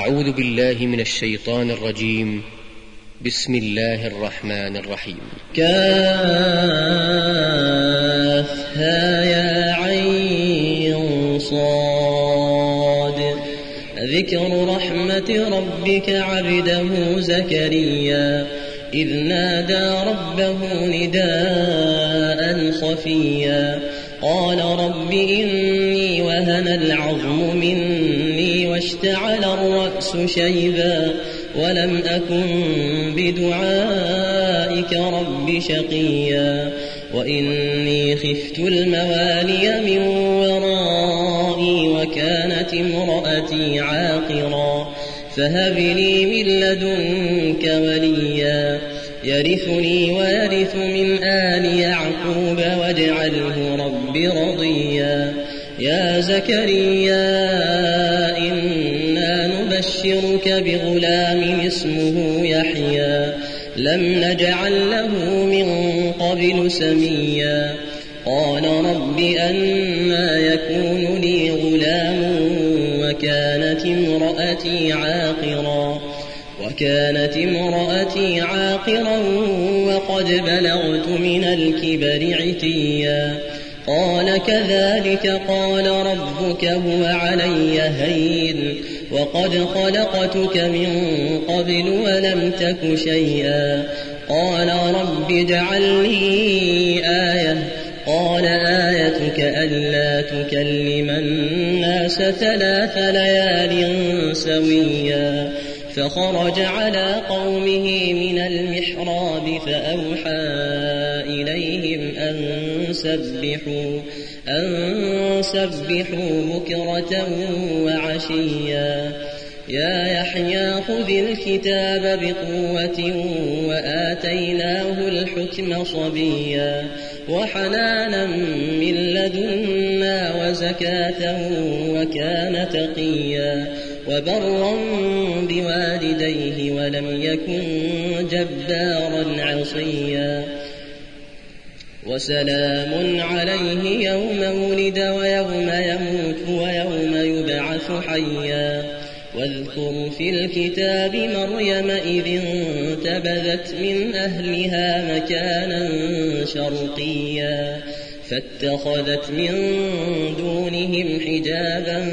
أعوذ بالله من الشيطان الرجيم. بسم الله الرحمن الرحيم. كافها يا عين صاد. ذكر رحمة ربك عبده زكريا إذ نادى ربه نداء خفيا قال رب إني وهن العظم مني واشتعل الرأس شيبا ولم أكن بدعائك رب شقيا وإني خفت الموالي من ورائي وكانت امرأتي عاقرا فهب لي من لدنك وليا يرثني ويرث من آل يعقوب واجعله رب رضيا يا زكريا إنا نبشرك بغلام اسمه يحيى لم نجعل له من قبل سميا قال رب أنى يكون لي غلام وكانت امرأتي عاقرا وقد بلغت من الكبر عتيا قال كذلك قال ربك هو علي هين وقد خلقتك من قبل ولم تك شيئا قال رب اجعل لي آية قال آيتك ألا تكلم الناس 3 ليال سويا فخرج على قومه من المحراب فأوحى إليهم أن سبحوا بكرة وعشيا يا يحيى خذ الكتاب بقوة وآتيناه الحكم صبيا وحنانا من لدنا وزكاة وكان تقيا وبرا بوالديه ولم يكن جبارا عصيا وسلام عليه يوم ولد ويوم يموت ويوم يبعث حيا واذكر في الكتاب مريم إذ انتبذت من أهلها مكانا شرقيا فاتخذت من دونهم حجابا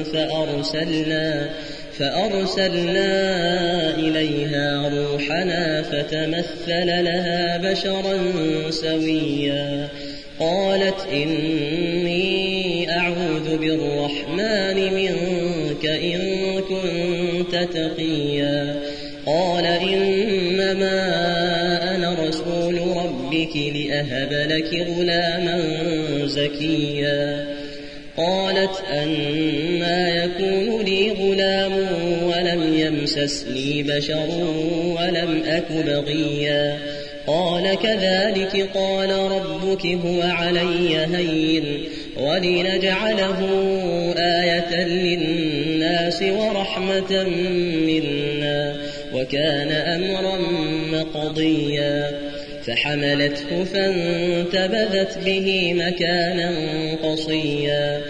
فأرسلنا إليها روحنا فتمثل لها بشرا سويا قالت إني أعوذ بالرحمن منك إن كنت تقيا قال إنما أنا رسول ربك لأهب لك غلاما زكيا قالت أنى يكون لي غلام ولم يمسسني بشر ولم أك بغيا قال كذلك قال ربك هو علي هين ولنجعله آية للناس ورحمة منا وكان أمرا مقضيا فحملته فانتبذت به مكانا قصيا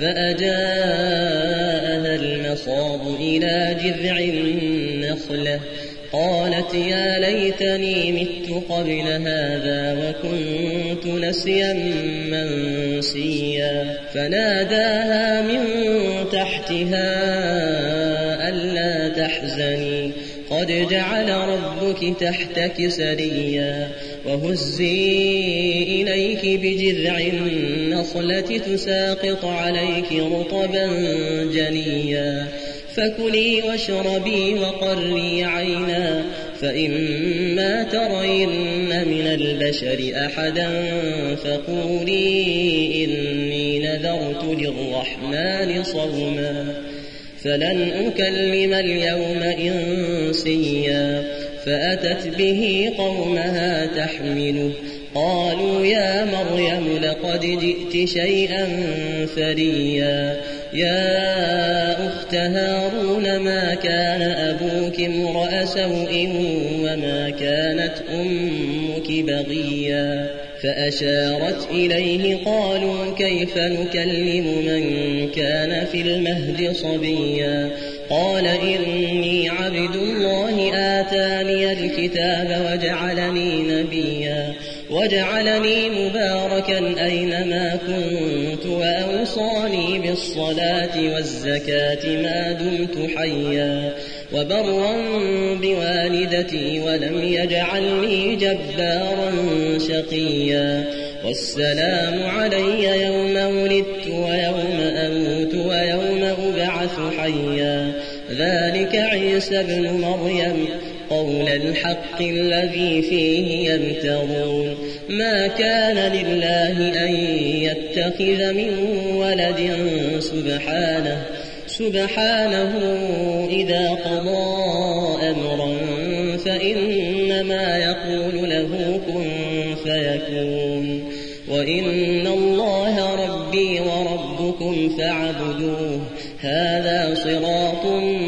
فأجاءها المخاض إلى جذع النخلة قالت يا ليتني مت قبل هذا وكنت نسيا منسيا فناداها من تحتها ألا تحزني قد جعل ربك تحتك سريا وهزي إليك بجذع النخلة تساقط عليك رطبا جنيا فكلي واشربي وقري عينا فإما ترين من البشر أحدا فقولي إني نذرت للرحمن صوما فلن أكلم اليوم إنسيا فأتت به قومها تحمله قالوا يا مريم لقد جئت شيئا فريا يا أخت هارون ما كان أبوك امرأ سوء وما كانت أمك بغيا فأشارت إليه قالوا كيف نكلم من كان في المهد صبيا قال إن الكتاب وجعلني مباركا أينما كنت وأوصاني بالصلاة والزكاة ما دمت حيا وبرا بوالدتي ولم يجعلني جبارا شقيا والسلام علي يوم ولدت ويوم أموت ويوم أبعث حيا ذلك عيسى ابن مريم قول الحق الذي فيه يمترون ما كان لله أن يتخذ من ولد سبحانه إذا قضى أمرا فإنما يقول له كن فيكون وإن الله ربي وربكم فاعبدوه هذا صراط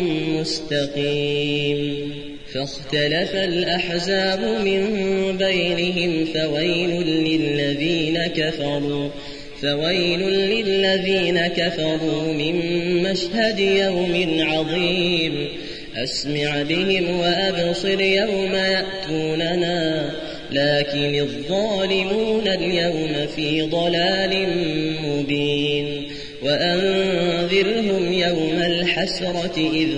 مستقيم فاختلف الأحزاب من بينهم فويل للذين كفروا من مشهد يوم عظيم أسمع بهم وأبصر يوم يأتوننا لكن الظالمون اليوم في ضلال مبين وأنذرهم يوم الحسرة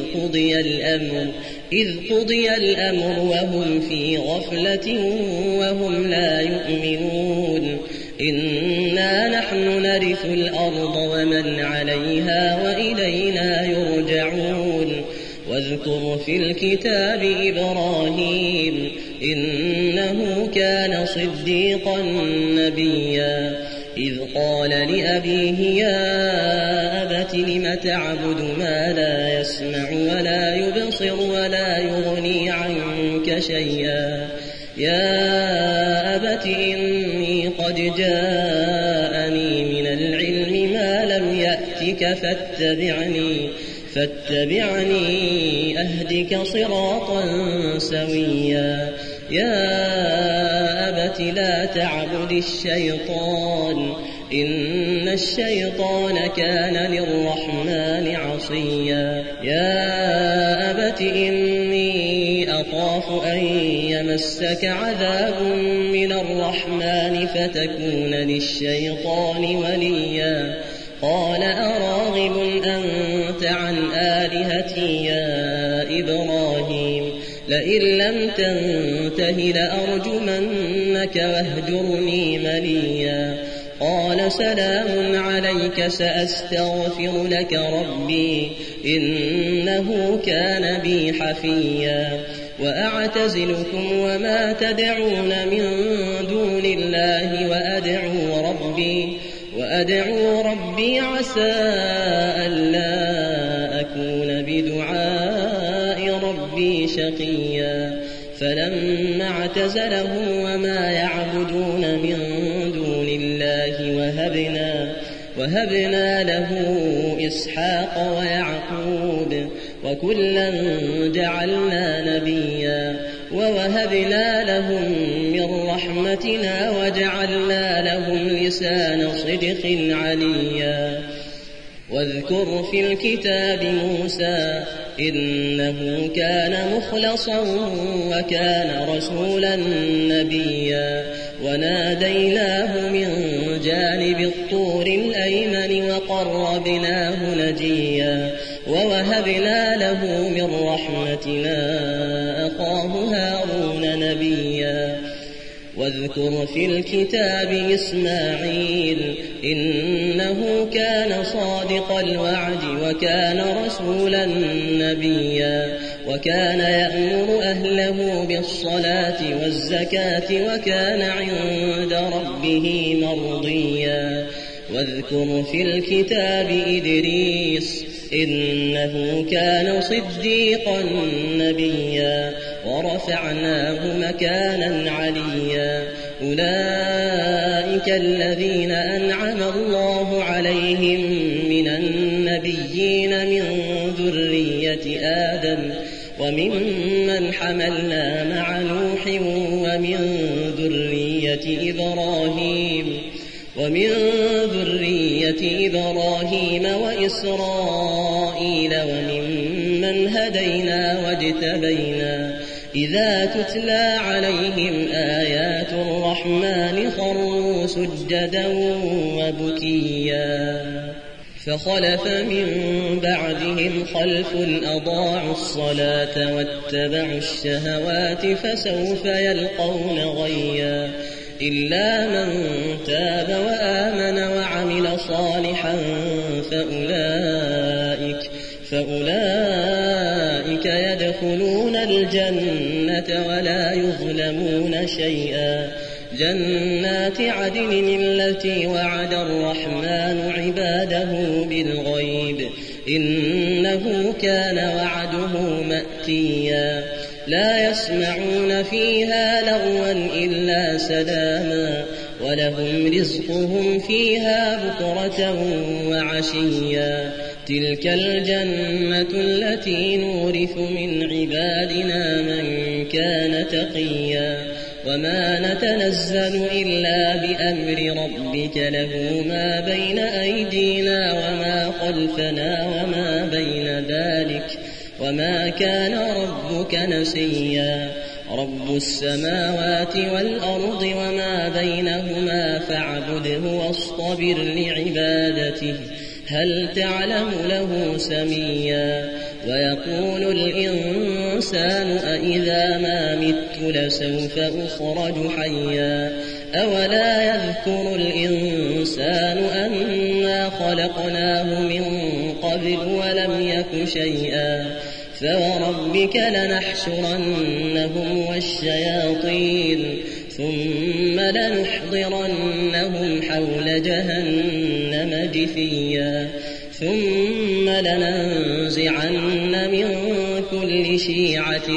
إذ قضي الأمر وهم في غفلة وهم لا يؤمنون إنا نحن نرث الأرض ومن عليها وإلينا يرجعون واذكر في الكتاب إبراهيم إنه كان صديقا نبيا إذ قال لأبيه يا أبت لم تعبد ما لا يسمع ولا يبصر ولا يغني عنك شيئا يا أبت إني قد جاءني من العلم ما لم يأتك فاتبعني أهدك صراطا سويا يا أبت لا تعبد الشيطان إن الشيطان كان للرحمن عصيا يا أبت إني أخاف أن يمسك عذاب من الرحمن فتكون للشيطان وليا قال أراغب أنت عن آلهتي يا إبراهيم لئن لم تنته لأرجمنك واهجرني مليا قال سلام عليك سأستغفر لك ربي إنه كان بي حفيا وأعتزلكم وما تدعون من دون الله وأدعو ربي عسى ألا أكون بدعاء ربي شقيا فلما اعتزلهم وما يعبدون من دون الله وهبنا له إسحاق ويعقوب وكلا جعلنا نبيا ووهبنا لهم من رحمتنا وجعلنا لهم لسان صدق عليا واذكر في الكتاب موسى إنه كان مخلصا وكان رسولا نبيا وناديناه من جانب الطور الأيمن وقربناه نجيا ووهبنا له من رحمتنا أخاه هارون نبيا واذكر في الكتاب إسماعيل إنه كان صادق الوعد وكان رسولا نبيا وكان يأمر أهله بالصلاة والزكاة وكان عند ربه مرضيا واذكر في الكتاب إدريس إنه كان صديقا نبيا ورفعناه مكانا عليا أولئك الذين أنعم الله عليهم من النبيين من ذرية آدم وممن حملنا مع نوح ومن ذرية إبراهيم وإسرائيل وممن هدينا واجتبينا إذا تتلى عليهم آيات الرحمن خروا سجدا وبكيا فخلف من بعدهم خلف أضاعوا الصلاة واتبعوا الشهوات فسوف يلقون غيا إلا من تاب وآمن وعمل صالحا فأولئك يدخلون الجنة ولا يظلمون شيئا جنات عدن التي وعد الرحمن عباده بالغيب إنه كان وعده مأتيا لا يسمعون فيها لغوا إلا سلاما ولهم رزقهم فيها بكرة وعشيا تلك الجنة التي نورث من عبادنا من كان تقيا وما نتنزل إلا بأمر ربك له ما بين أيدينا وما خلفنا وما بين ذلك وما كان ربك نسيا رب السماوات والأرض وما بينهما فاعبده واصطبر لعبادته هل تعلم له سميا ويقول الإنسان أإذا ما مت لسوف أخرج حيا أولا يذكر الإنسان أنا خلقناه من قبل ولم يك شيئا فوربك لنحشرنهم والشياطين ثم لنحضرنهم حول جهنم جثيا ثم لننزعن من كل شيعة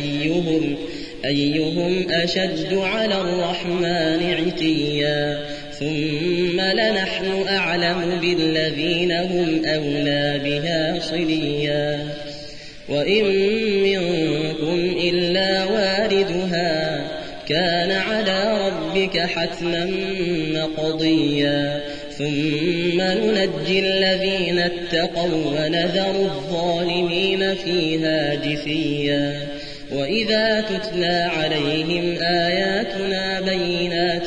أيهم أشد على الرحمن عتيا ثم لنحن أعلم بالذين هم أولى بها صليا وإن منكم إلا واردها كان على ربك حتما مقضيا ثم ننجي الذين اتقوا ونذر الظالمين فيها جثيا وإذا تتلى عليهم آياتنا بينات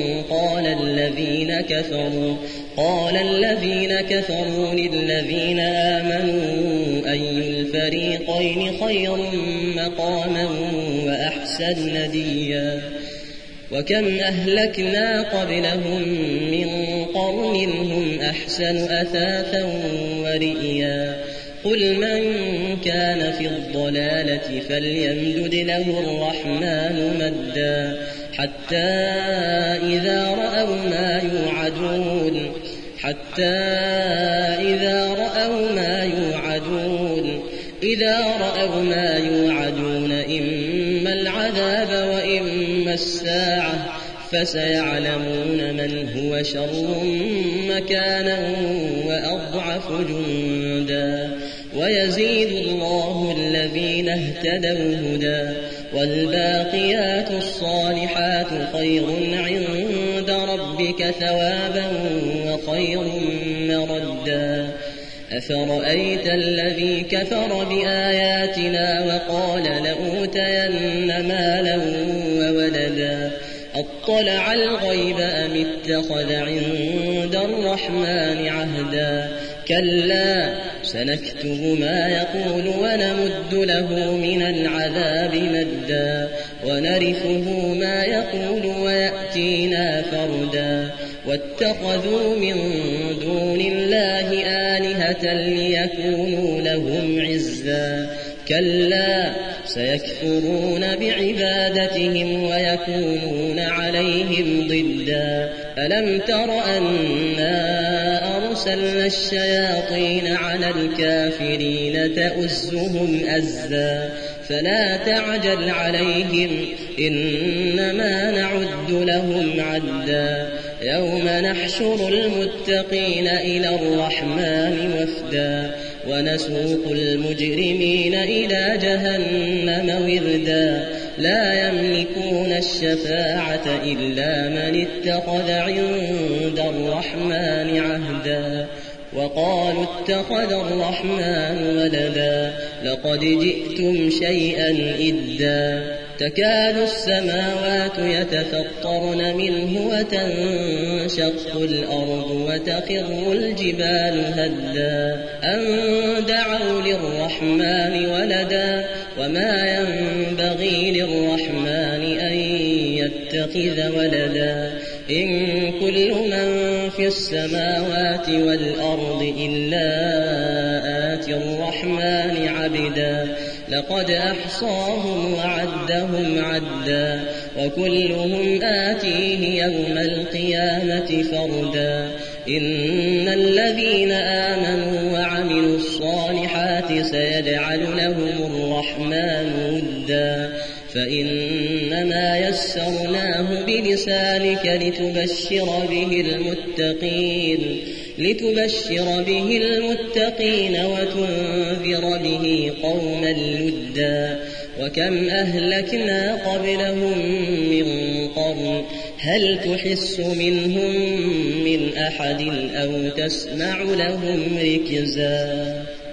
قال الذين كفروا للذين آمنوا أي الفريقين خير مقاما وأحسن نديا وكم أهلكنا قبلهم من قرن هم أحسن أثاثا ورئيا قل من كان في الضلالة فليمدد له الرحمن مدا حتى إذا رأوا ما يوعدون إما العذاب وإما الساعة فسيعلمون من هو شر مكانا وأضعف جندا ويزيد الله الذين اهتدوا هدى والباقيات الصالحات خير عند ربك ثوابا وخير مردا أفرأيت الذي كفر بآياتنا وقال لأوتين مالا وولدا أطلع الغيب أم اتخذ عند الرحمن عهدا كلا سنكتب ما يقول ونمد له من العذاب مدا ونرثه ما يقول ويأتينا فردا واتخذوا من دون الله آلهة ليكونوا لهم عزا كلا سيكفرون بعبادتهم ويكونون عليهم ضدا ألم تر أنا أرسلنا الشياطين على الكافرين تؤزهم أزا فلا تعجل عليهم إنما نعد لهم عدا يوم نحشر المتقين إلى الرحمن وفدا ونسوق المجرمين إلى جهنم وردا لا يملكون الشفاعة إلا من اتخذ عند الرحمن عهدا وقالوا اتخذ الرحمن ولدا لقد جئتم شيئا إدا تكاد السماوات يتفطرن منه وتنشق الأرض وتخر الجبال هدا أن دعوا للرحمن ولدا وما ينبغي للرحمن أن يتخذ ولدا إن كل من في السماوات والأرض إلا آتي الرحمن عبدا لقد أحصاهم وعدهم عدا وكلهم آتيه يوم القيامة فردا إن الذين آمنوا وعملوا الصالحات سيجعل لهم الرحمن ودا فإنما يسرناه بلسانك لتبشر به المتقين وتنذر به قوما لدا وكم أهلكنا قبلهم من قرن هل تحس منهم من أحد أو تسمع لهم ركزا